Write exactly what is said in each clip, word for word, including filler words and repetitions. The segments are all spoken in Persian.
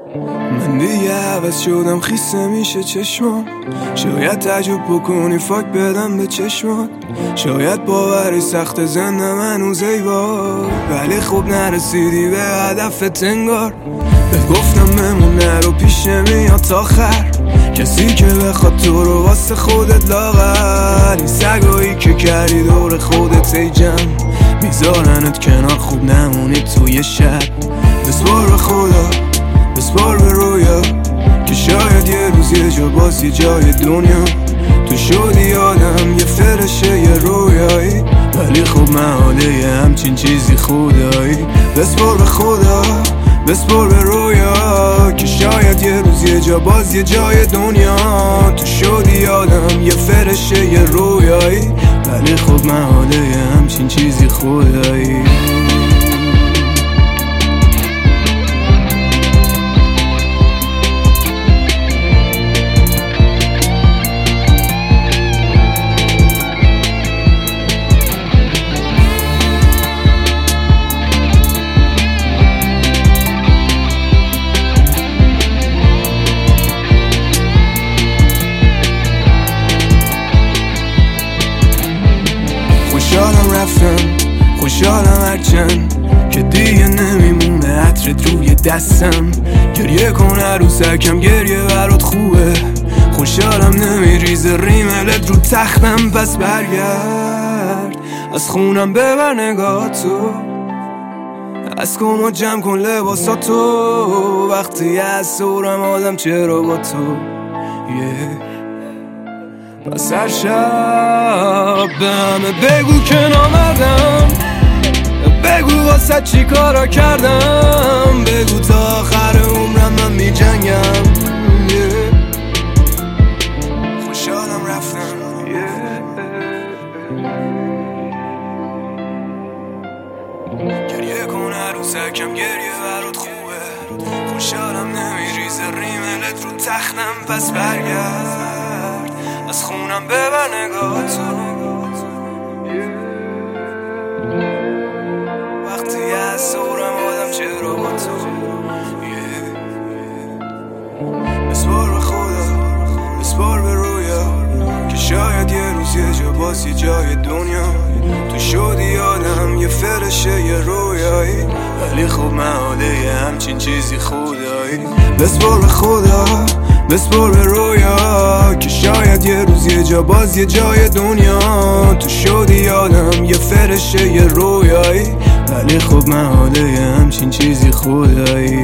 من دیگه عوض شدم، خیسه میشه چشمام. شاید تعجب بکنی فاک بدم به چشمات. شاید باوری سخت زنده منو زیبا، ولی خوب نرسیدی به هدفت انگار. بهت گفتم بمون نرو، پیش نمیاد تا آخر. کسی که بخواد تو رو واسه خودت لاغر. این سگایی که کردی دور خودت ای جمع، میذارنت کنار خوب نمونی توی شب. بسپار به خدا، بسپار به رویا، که شاید یه روز یه جا باز یه جای دنیا تو شدی آدم، یه فرشه یه رویایی، ولی خب محاله یه همچین چیزی خدایی. بسپار به خدا، بسپار به رویا، که شاید یه روز یه جا باز یه جای دنیا تو شدی آدم، یه فرشه یه رویایی، ولی خب محاله یه همچین چیزی خدایی. خوشحالم رفتم، خوشحالم هرچند که دیگه نمیمونه عطرت روی دستم. گریه کن عروسکم، گریه برات خوبه. خوشحالم نمیریزه ریملت رو تختم، پس برگرد از خونم ببر نگاهتو، از کمد جمع کن لباساتو. وقتی از دورم آدم چرا با تو yeah. پس هر شب به همه بگو که نامردم، بگو واسه چی کارا کردم، بگو تا آخر عمرم من می جنگم yeah. خوشحالم رفتم yeah. گریه کن عروسکم، گریه برات خوبه. خوشحالم نمیریزه ریملت رو تختم، پس برگرد از خونم ببر نگاهتو. وقتی از دورم آدم چرا با تو بسپار به خدا، بسپار به رویا، که شاید یه روز یه جا باز یه جای دنیا تو شدی آدم، یه فرشه یه رویایی، ولی خب محاله یه همچین چیزی خدایی. بسپار به خدا، بسپار به رویا، که شاید یه روز یه جا باز یه جای دنیا تو شدی آدم، یه فرشه یه رویایی، ولی خب محاله یه همچین چیزی خدایی.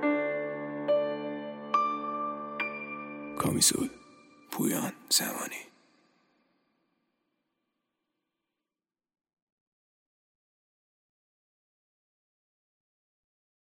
کامیسول پویان زمانی.